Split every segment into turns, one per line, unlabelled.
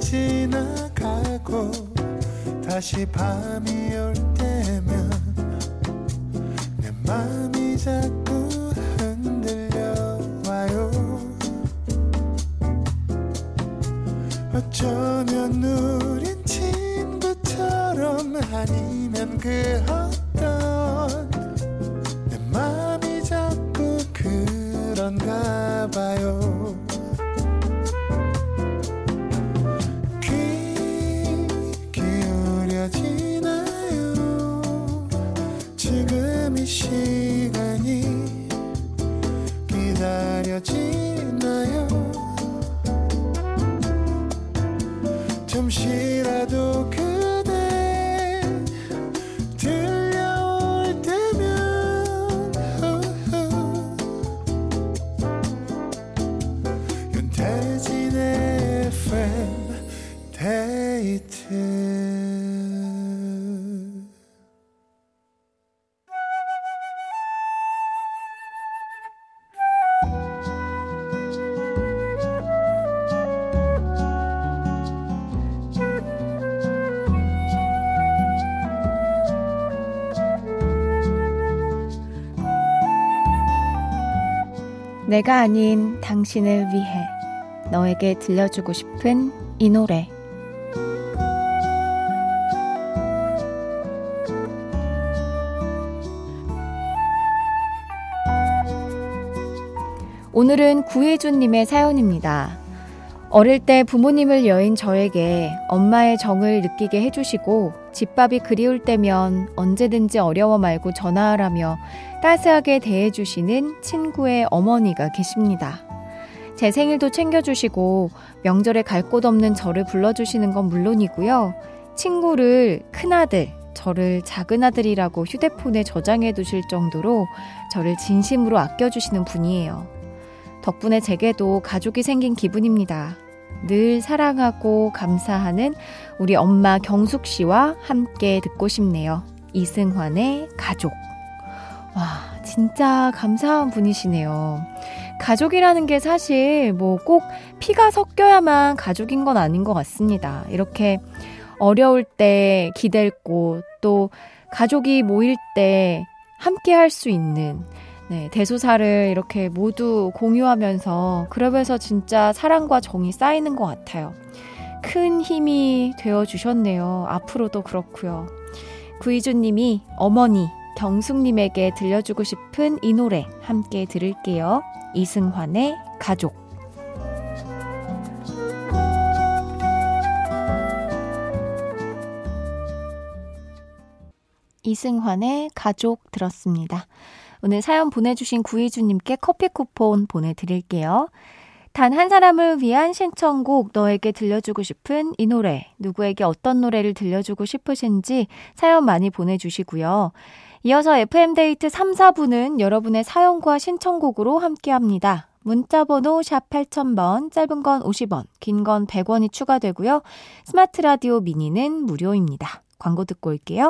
지나가고 다시 밤이 올 때면 내 맘이 자꾸 흔들려와요. 어쩌면 우린 친구처럼 아니면 그 어떤 내 맘이 자꾸 그런가 봐요. 귀 기울여지나요? 지금 이 시간이 기다려지나요? 잠시라도 그대 들려올 때면 윤태진의 FM 데이트.
내가 아닌 당신을 위해 너에게 들려주고 싶은 이 노래. 오늘은 구혜준님의 사연입니다. 어릴 때 부모님을 여인 저에게 엄마의 정을 느끼게 해주시고 집밥이 그리울 때면 언제든지 어려워 말고 전화하라며 따스하게 대해주시는 친구의 어머니가 계십니다. 제 생일도 챙겨주시고 명절에 갈 곳 없는 저를 불러주시는 건 물론이고요. 친구를 큰아들, 저를 작은아들이라고 휴대폰에 저장해 두실 정도로 저를 진심으로 아껴주시는 분이에요. 덕분에 제게도 가족이 생긴 기분입니다. 늘 사랑하고 감사하는 우리 엄마 경숙 씨와 함께 듣고 싶네요. 이승환의 가족. 와, 진짜 감사한 분이시네요. 가족이라는 게 사실 뭐 꼭 피가 섞여야만 가족인 건 아닌 것 같습니다. 이렇게 어려울 때 기댈 곳, 또 가족이 모일 때 함께 할 수 있는 대소사를 이렇게 모두 공유하면서 그러면서 진짜 사랑과 정이 쌓이는 것 같아요. 큰 힘이 되어주셨네요. 앞으로도 그렇고요. 구희준님이 어머니 경숙님에게 들려주고 싶은 이 노래 함께 들을게요. 이승환의 가족. 이승환의 가족 들었습니다. 오늘 사연 보내주신 구희주님께 커피 쿠폰 보내드릴게요. 단 한 사람을 위한 신청곡, 너에게 들려주고 싶은 이 노래, 누구에게 어떤 노래를 들려주고 싶으신지 사연 많이 보내주시고요. 이어서 FM데이트 3, 4부는 여러분의 사연과 신청곡으로 함께합니다. 문자번호 샵 8000번, 짧은 건 50원, 긴 건 100원이 추가되고요. 스마트 라디오 미니는 무료입니다. 광고 듣고 올게요.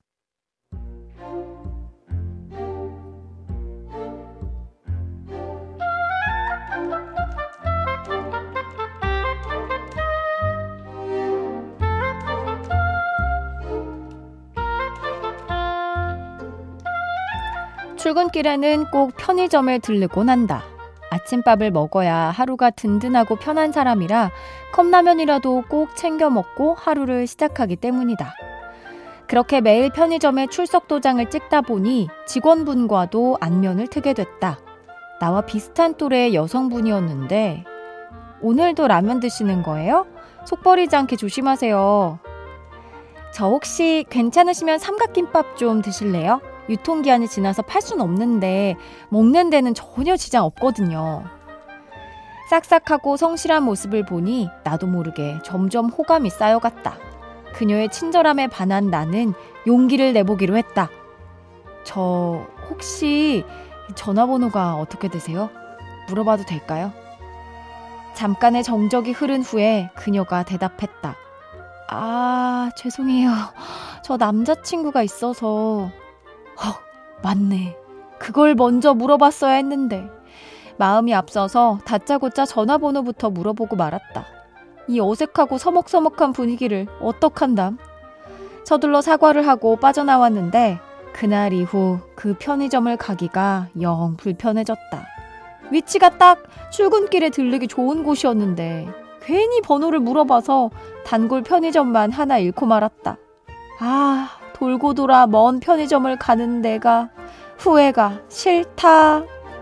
출근길에는 꼭 편의점을 들르곤 한다. 아침밥을 먹어야 하루가 든든하고 편한 사람이라 컵라면이라도 꼭 챙겨 먹고 하루를 시작하기 때문이다. 그렇게 매일 편의점에 출석 도장을 찍다 보니 직원분과도 안면을 트게 됐다. 나와 비슷한 또래의 여성분이었는데 오늘도 라면 드시는 거예요? 속 버리지 않게 조심하세요. 저 혹시 괜찮으시면 삼각김밥 좀 드실래요? 유통기한이 지나서 팔 순 없는데 먹는 데는 전혀 지장 없거든요. 싹싹하고 성실한 모습을 보니 나도 모르게 점점 호감이 쌓여갔다. 그녀의 친절함에 반한 나는 용기를 내보기로 했다. 저 혹시 전화번호가 어떻게 되세요? 물어봐도 될까요? 잠깐의 정적이 흐른 후에 그녀가 대답했다. 아, 죄송해요. 저 남자친구가 있어서... 맞네. 그걸 먼저 물어봤어야 했는데. 마음이 앞서서 다짜고짜 전화번호부터 물어보고 말았다. 이 어색하고 서먹서먹한 분위기를 어떡한담. 서둘러 사과를 하고 빠져나왔는데 그날 이후 그 편의점을 가기가 영 불편해졌다. 위치가 딱 출근길에 들르기 좋은 곳이었는데 괜히 번호를 물어봐서 단골 편의점만 하나 잃고 말았다. 아, 돌고 돌아 먼 편의점을 가는 데가 후회가 싫다.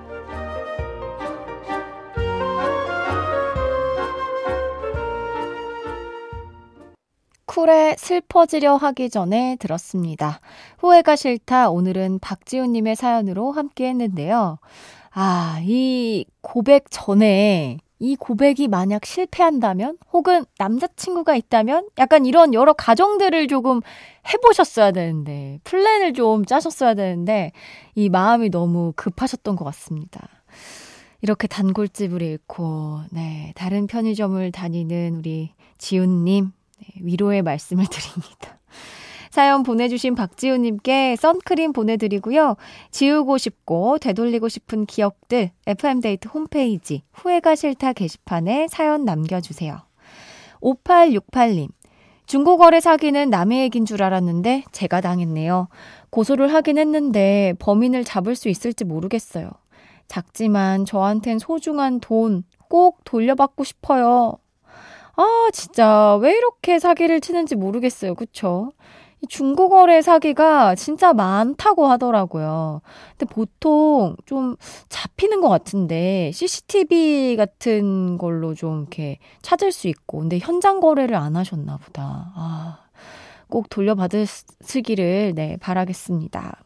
쿨에 슬퍼지려 하기 전에 들었습니다. 후회가 싫다. 오늘은 박지훈님의 사연으로 함께 했는데요. 아, 이 고백 전에 이 고백이 만약 실패한다면 혹은 남자친구가 있다면 약간 이런 여러 가정들을 조금 해보셨어야 되는데 플랜을 좀 짜셨어야 되는데 이 마음이 너무 급하셨던 것 같습니다. 이렇게 단골집을 잃고 다른 편의점을 다니는 우리 지훈님 위로의 말씀을 드립니다. 사연 보내주신 박지훈님께 선크림 보내드리고요. 지우고 싶고 되돌리고 싶은 기억들 FM데이트 홈페이지 후회가 싫다 게시판에 사연 남겨주세요. 5868님, 중고거래 사기는 남의 얘기인 줄 알았는데 제가 당했네요. 고소를 하긴 했는데 범인을 잡을 수 있을지 모르겠어요. 작지만 저한텐 소중한 돈 꼭 돌려받고 싶어요. 아, 진짜 왜 이렇게 사기를 치는지 모르겠어요. 그쵸? 중고거래 사기가 진짜 많다고 하더라고요. 근데 보통 좀 잡히는 것 같은데 CCTV 같은 걸로 좀 이렇게 찾을 수 있고 근데 현장 거래를 안 하셨나 보다. 아, 꼭 돌려받으시기를 바라겠습니다.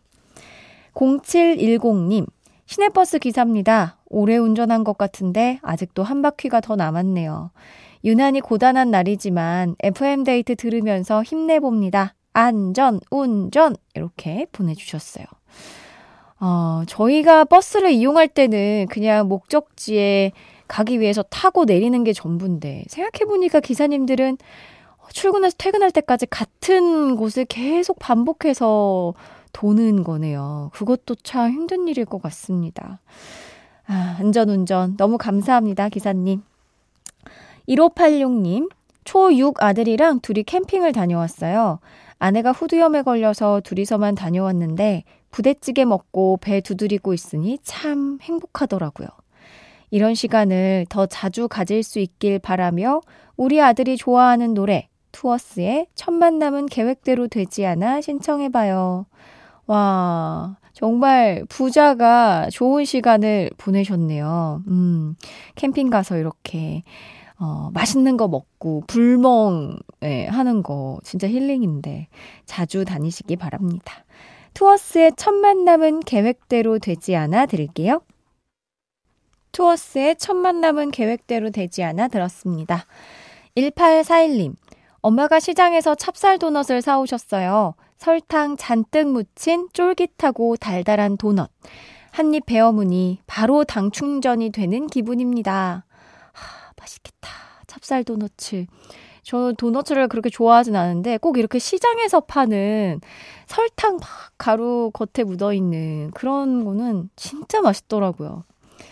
0710님, 시내버스 기사입니다. 오래 운전한 것 같은데 아직도 한 바퀴가 더 남았네요. 유난히 고단한 날이지만 FM데이트 들으면서 힘내봅니다. 안전, 운전 이렇게 보내주셨어요. 저희가 버스를 이용할 때는 그냥 목적지에 가기 위해서 타고 내리는 게 전부인데 생각해보니까 기사님들은 출근해서 퇴근할 때까지 같은 곳을 계속 반복해서 도는 거네요. 그것도 참 힘든 일일 것 같습니다. 아, 안전운전 너무 감사합니다, 기사님. 1586님, 초6 아들이랑 둘이 캠핑을 다녀왔어요. 아내가 후두염에 걸려서 둘이서만 다녀왔는데 부대찌개 먹고 배 두드리고 있으니 참 행복하더라고요. 이런 시간을 더 자주 가질 수 있길 바라며 우리 아들이 좋아하는 노래 투어스의 첫 만남은 계획대로 되지 않아 신청해봐요. 와, 정말 부자가 좋은 시간을 보내셨네요. 캠핑 가서 이렇게 맛있는 거 먹고 불멍 하는 거 진짜 힐링인데 자주 다니시기 바랍니다. 투어스의 첫 만남은 계획대로 되지 않아 들을게요. 투어스의 첫 만남은 계획대로 되지 않아 들었습니다. 1841님, 엄마가 시장에서 찹쌀 도넛을 사오셨어요. 설탕 잔뜩 묻힌 쫄깃하고 달달한 도넛. 한 입 베어무니 바로 당 충전이 되는 기분입니다. 맛있겠다. 찹쌀 도너츠. 저는 도너츠를 그렇게 좋아하진 않은데 꼭 이렇게 시장에서 파는 설탕 막 가루 겉에 묻어있는 그런 거는 진짜 맛있더라고요.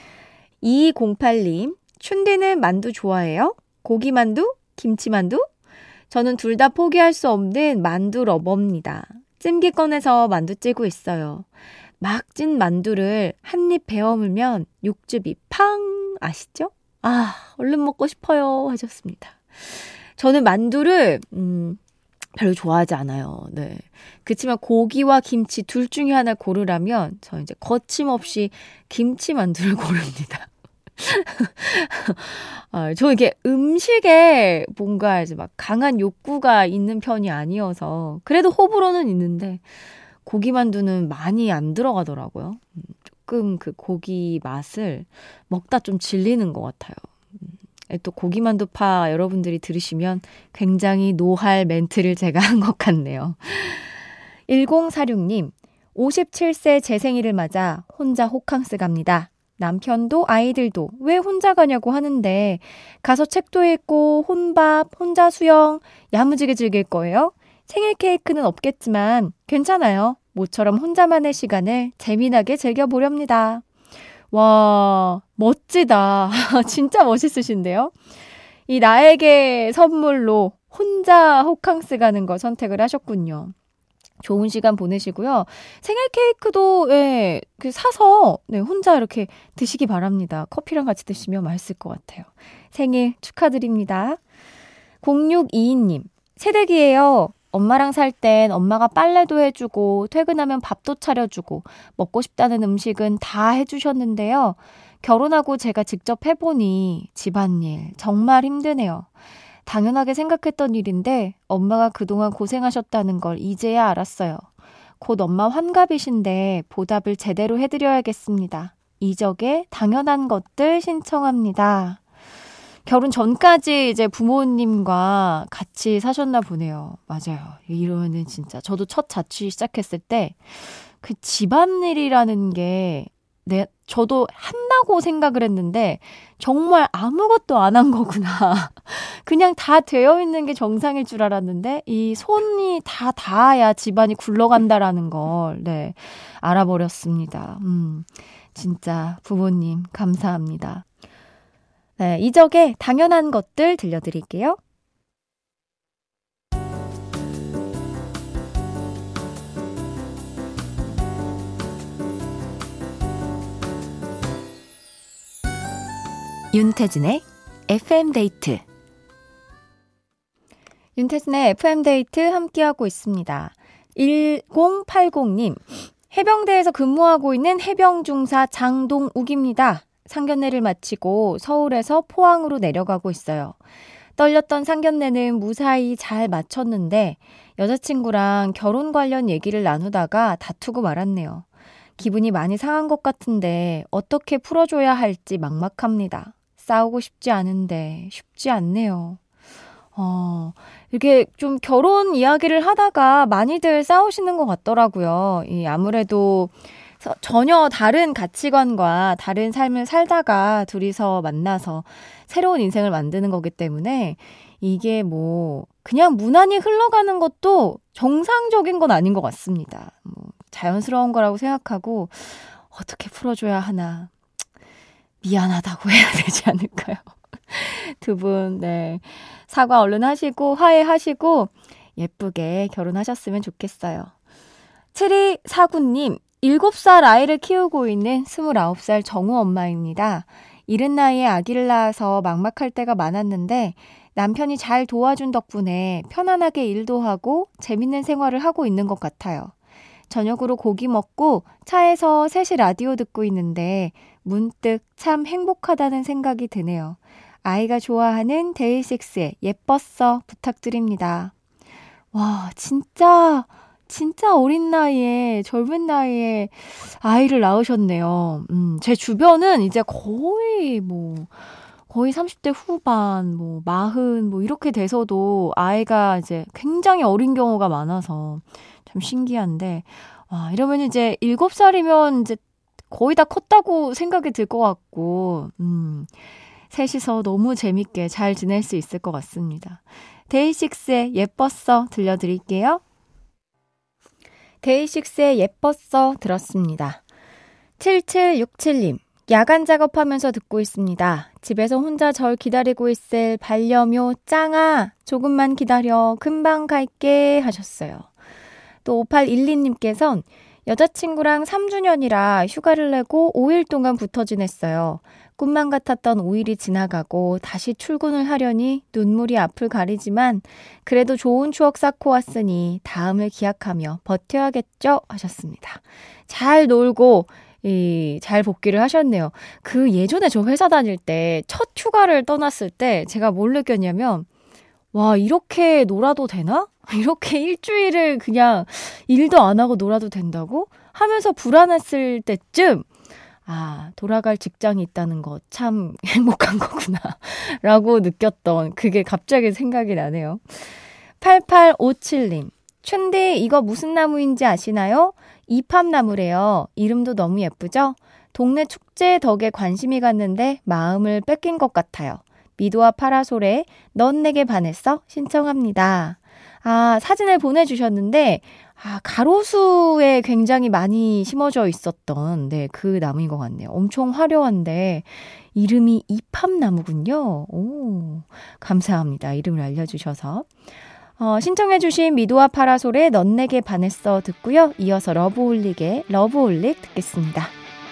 2208님, 춘디는 만두 좋아해요? 고기만두? 김치만두? 저는 둘 다 포기할 수 없는 만두 러버입니다. 찜기 꺼내서 만두 찌고 있어요. 막 찐 만두를 한 입 베어물면 육즙이 팡! 아시죠? 아, 얼른 먹고 싶어요 하셨습니다. 저는 만두를 별로 좋아하지 않아요. 네. 그렇지만 고기와 김치 둘 중에 하나 고르라면 저 이제 거침없이 김치 만두를 고릅니다. 저 이게 음식에 뭔가 이제 막 강한 욕구가 있는 편이 아니어서 그래도 호불호는 있는데 고기 만두는 많이 안 들어가더라고요. 조금 그 고기 맛을 먹다 좀 질리는 것 같아요. 또 고기만두파 여러분들이 들으시면 굉장히 노할 멘트를 제가 한 것 같네요. 1046님, 57세 제 생일을 맞아 혼자 호캉스 갑니다. 남편도 아이들도 왜 혼자 가냐고 하는데 가서 책도 읽고 혼밥, 혼자 수영, 야무지게 즐길 거예요. 생일 케이크는 없겠지만 괜찮아요. 모처럼 혼자만의 시간을 재미나게 즐겨보렵니다. 와, 멋지다. 진짜 멋있으신데요? 이 나에게 선물로 혼자 호캉스 가는 거 선택을 하셨군요. 좋은 시간 보내시고요. 생일 케이크도 사서 혼자 이렇게 드시기 바랍니다. 커피랑 같이 드시면 맛있을 것 같아요. 생일 축하드립니다. 0622님, 새댁이에요. 엄마랑 살 땐 엄마가 빨래도 해주고 퇴근하면 밥도 차려주고 먹고 싶다는 음식은 다 해주셨는데요. 결혼하고 제가 직접 해보니 집안일 정말 힘드네요. 당연하게 생각했던 일인데 엄마가 그동안 고생하셨다는 걸 이제야 알았어요. 곧 엄마 환갑이신데 보답을 제대로 해드려야겠습니다. 이적의 당연한 것들 신청합니다. 결혼 전까지 이제 부모님과 같이 사셨나 보네요. 맞아요. 이러면은 진짜 저도 첫 자취 시작했을 때 그 집안일이라는 게 저도 한다고 생각을 했는데 정말 아무것도 안 한 거구나. 그냥 다 되어 있는 게 정상일 줄 알았는데 이 손이 다 닿아야 집안이 굴러간다라는 걸 알아버렸습니다. 진짜 부모님 감사합니다. 네, 이적의 당연한 것들 들려드릴게요. 윤태진의 FM데이트. 윤태진의 FM데이트 함께하고 있습니다. 1080님, 해병대에서 근무하고 있는 해병중사 장동욱입니다. 상견례를 마치고 서울에서 포항으로 내려가고 있어요. 떨렸던 상견례는 무사히 잘 마쳤는데 여자친구랑 결혼 관련 얘기를 나누다가 다투고 말았네요. 기분이 많이 상한 것 같은데 어떻게 풀어줘야 할지 막막합니다. 싸우고 싶지 않은데 쉽지 않네요. 이렇게 좀 결혼 이야기를 하다가 많이들 싸우시는 것 같더라고요. 아무래도 전혀 다른 가치관과 다른 삶을 살다가 둘이서 만나서 새로운 인생을 만드는 거기 때문에 이게 그냥 무난히 흘러가는 것도 정상적인 건 아닌 것 같습니다. 자연스러운 거라고 생각하고 어떻게 풀어줘야 하나. 미안하다고 해야 되지 않을까요? 두 분, 사과 얼른 하시고 화해하시고 예쁘게 결혼하셨으면 좋겠어요. 7249님, 7살 아이를 키우고 있는 29살 정우 엄마입니다. 이른 나이에 아기를 낳아서 막막할 때가 많았는데 남편이 잘 도와준 덕분에 편안하게 일도 하고 재밌는 생활을 하고 있는 것 같아요. 저녁으로 고기 먹고 차에서 셋이 라디오 듣고 있는데 문득 참 행복하다는 생각이 드네요. 아이가 좋아하는 데이식스의 예뻤어 부탁드립니다. 와, 진짜 어린 나이에, 젊은 나이에 아이를 낳으셨네요. 제 주변은 이제 거의 30대 후반, 40, 이렇게 돼서도 아이가 이제 굉장히 어린 경우가 많아서 참 신기한데, 와, 이러면 이제 7살이면 이제 거의 다 컸다고 생각이 들 것 같고, 셋이서 너무 재밌게 잘 지낼 수 있을 것 같습니다. 데이식스의 예뻤어 들려드릴게요. 데이식스의 예뻤어 들었습니다. 7767님, 야간 작업하면서 듣고 있습니다. 집에서 혼자 절 기다리고 있을 반려묘 짱아, 조금만 기다려 금방 갈게 하셨어요. 또 5812님께서는 여자친구랑 3주년이라 휴가를 내고 5일 동안 붙어 지냈어요. 꿈만 같았던 5일이 지나가고 다시 출근을 하려니 눈물이 앞을 가리지만 그래도 좋은 추억 쌓고 왔으니 다음을 기약하며 버텨야겠죠? 하셨습니다. 잘 놀고 잘 복귀를 하셨네요. 그 예전에 저 회사 다닐 때 첫 휴가를 떠났을 때 제가 뭘 느꼈냐면, 와, 이렇게 놀아도 되나? 이렇게 일주일을 그냥 일도 안 하고 놀아도 된다고? 하면서 불안했을 때쯤 돌아갈 직장이 있다는 거 참 행복한 거구나 라고 느꼈던 그게 갑자기 생각이 나네요. 8857님, 춘디 이거 무슨 나무인지 아시나요? 이팝나무래요. 이름도 너무 예쁘죠? 동네 축제 덕에 관심이 갔는데 마음을 뺏긴 것 같아요. 미도와 파라솔의 넌 내게 반했어 신청합니다. 사진을 보내주셨는데, 가로수에 굉장히 많이 심어져 있었던, 그 나무인 것 같네요. 엄청 화려한데, 이름이 이팝나무군요. 오, 감사합니다. 이름을 알려주셔서. 신청해주신 미도와 파라솔의 넌 내게 반했어 듣고요. 이어서 러브홀릭의 러브홀릭 듣겠습니다.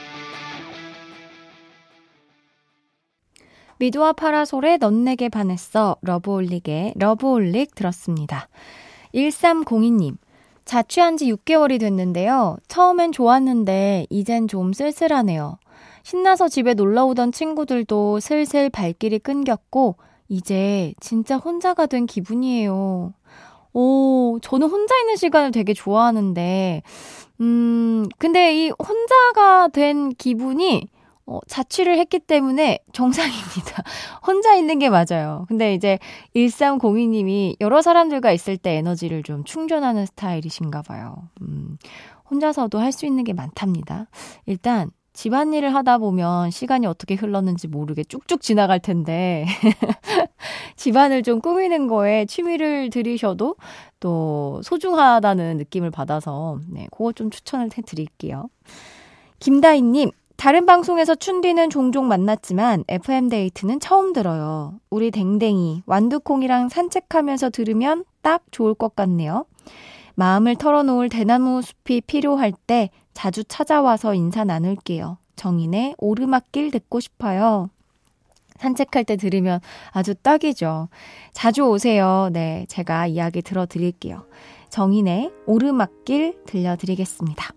미도와 파라솔의 넌 내게 반했어, 러브홀릭의 러브홀릭 들었습니다. 1302님, 자취한 지 6개월이 됐는데요. 처음엔 좋았는데 이젠 좀 쓸쓸하네요. 신나서 집에 놀러오던 친구들도 슬슬 발길이 끊겼고 이제 진짜 혼자가 된 기분이에요. 저는 혼자 있는 시간을 되게 좋아하는데 근데 이 혼자가 된 기분이 자취를 했기 때문에 정상입니다. 혼자 있는 게 맞아요. 근데 이제 1302님이 여러 사람들과 있을 때 에너지를 좀 충전하는 스타일이신가 봐요. 혼자서도 할 수 있는 게 많답니다. 일단 집안일을 하다 보면 시간이 어떻게 흘렀는지 모르게 쭉쭉 지나갈 텐데 집안을 좀 꾸미는 거에 취미를 들이셔도 또 소중하다는 느낌을 받아서 그거 좀 추천을 해드릴게요. 김다희님, 다른 방송에서 춘디는 종종 만났지만 FM데이트는 처음 들어요. 우리 댕댕이 완두콩이랑 산책하면서 들으면 딱 좋을 것 같네요. 마음을 털어놓을 대나무 숲이 필요할 때 자주 찾아와서 인사 나눌게요. 정인의 오르막길 듣고 싶어요. 산책할 때 들으면 아주 딱이죠. 자주 오세요. 네, 제가 이야기 들어드릴게요. 정인의 오르막길 들려드리겠습니다.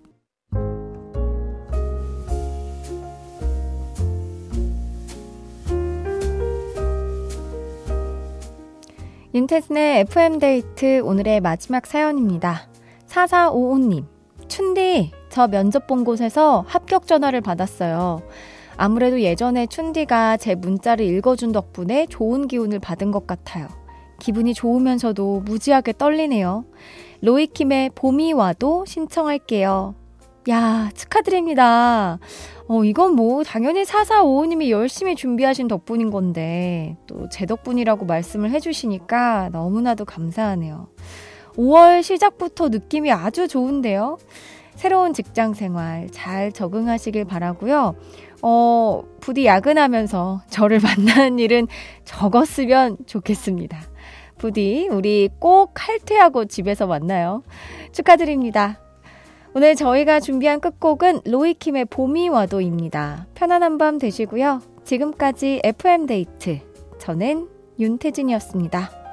윤태진의 FM데이트 오늘의 마지막 사연입니다. 4455님, 춘디, 저 면접 본 곳에서 합격 전화를 받았어요. 아무래도 예전에 춘디가 제 문자를 읽어준 덕분에 좋은 기운을 받은 것 같아요. 기분이 좋으면서도 무지하게 떨리네요. 로이킴의 봄이 와도 신청할게요. 야, 축하드립니다. 이건 뭐 당연히 4455님이 열심히 준비하신 덕분인 건데 또 제 덕분이라고 말씀을 해주시니까 너무나도 감사하네요. 5월 시작부터 느낌이 아주 좋은데요. 새로운 직장 생활 잘 적응하시길 바라고요. 부디 야근하면서 저를 만나는 일은 적었으면 좋겠습니다. 부디 우리 꼭 칼퇴하고 집에서 만나요. 축하드립니다. 오늘 저희가 준비한 끝곡은 로이킴의 봄이 와도입니다. 편안한 밤 되시고요. 지금까지 FM데이트, 저는 윤태진이었습니다.